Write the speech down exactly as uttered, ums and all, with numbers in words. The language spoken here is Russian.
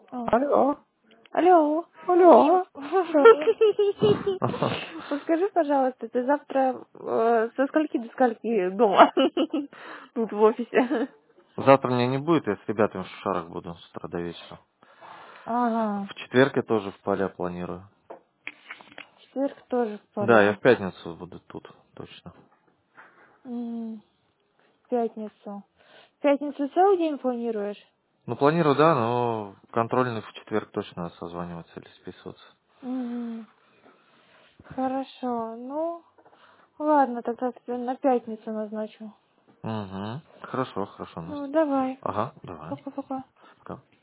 О. Алло. Алло, Дим. Алло. Да. Вот скажи, пожалуйста, ты завтра э, со скольки до скольки дома? Тут в офисе. Завтра меня не будет, я с ребятами в Шушарах буду с утра до вечера. Ага. В четверг я тоже в поля планирую. В четверг тоже в Да, я поля. в пятницу буду тут, точно. М, В пятницу. В пятницу целый день планируешь? Ну, планирую, да, но контрольный в четверг точно надо созваниваться или списываться. Мгм. Хорошо. Ну, ладно, тогда тебе на пятницу назначу. Угу. Хорошо, хорошо, Ну, Настя. давай. Ага, давай. Пока-пока. Пока.